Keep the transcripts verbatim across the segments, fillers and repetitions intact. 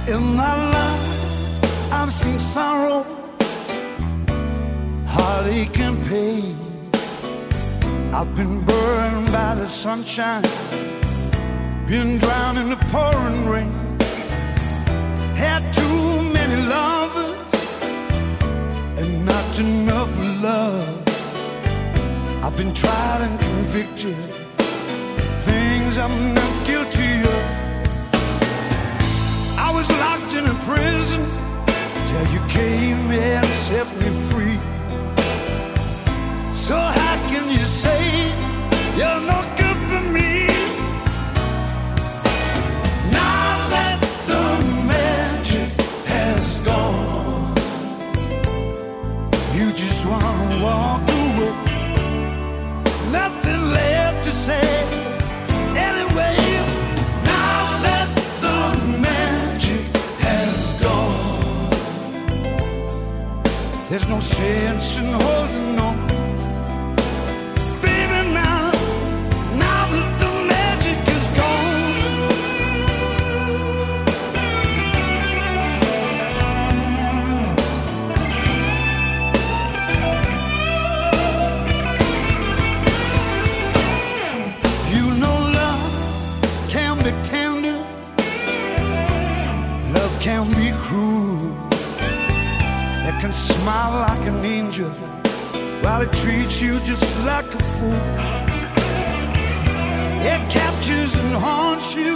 In my life, I've seen sorrow, heartache and pain. I've been burned by the sunshine, been drowned in the pouring rain. Had too many lovers and not enough love. I've been tried and convicted, things I'm not guilty of. I was locked in a prison till you came and set me free. So how can you say you're no good for me? Now that the magic has gone, you just wanna walk away, nothing left to say. Anyway, now that the magic has gone, there's no sense in holding on. Tender, love can be cruel. It can smile like an angel while it treats you just like a fool. It captures and haunts you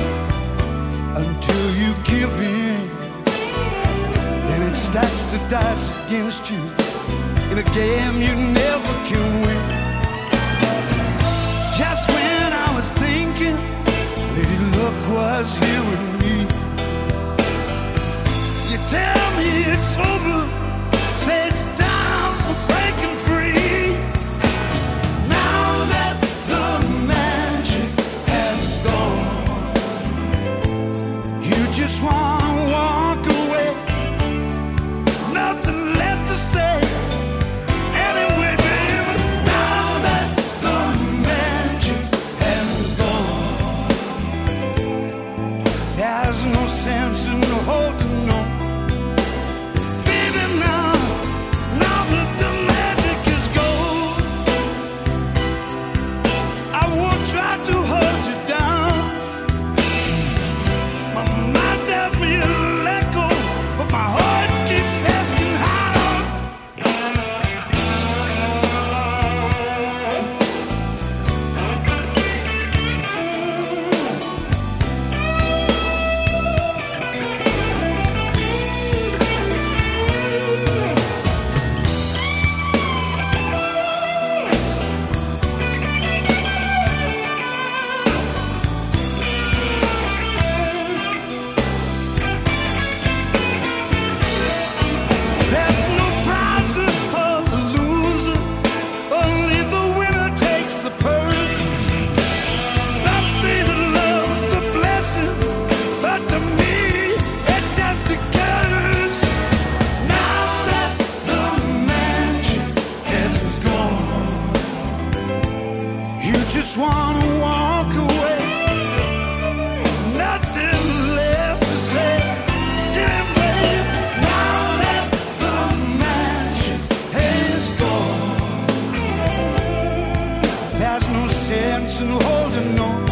until you give in, and it stacks the dice against you in a game you never can win. Just when I was thinking maybe luck was here with me, you tell me it's over, say it's time for breaking free. Now that the magic has gone, you just wanna walk away, nothing left to say. Anyway, baby, now that the magic has gone, there's no sense in holding on. Baby, now, now that the magic is gone, I won't try to hold you down. My mind tells me to let go, but my heart keeps asking how. There's no prizes for the loser, only the winner takes the purse. Some say that love's a blessing, but to me it's just a curse. Now that the magic has gone, you just wanna walk away, nothing left to say. Yeah, babe, now that the magic has gone, there's no sense in holding on.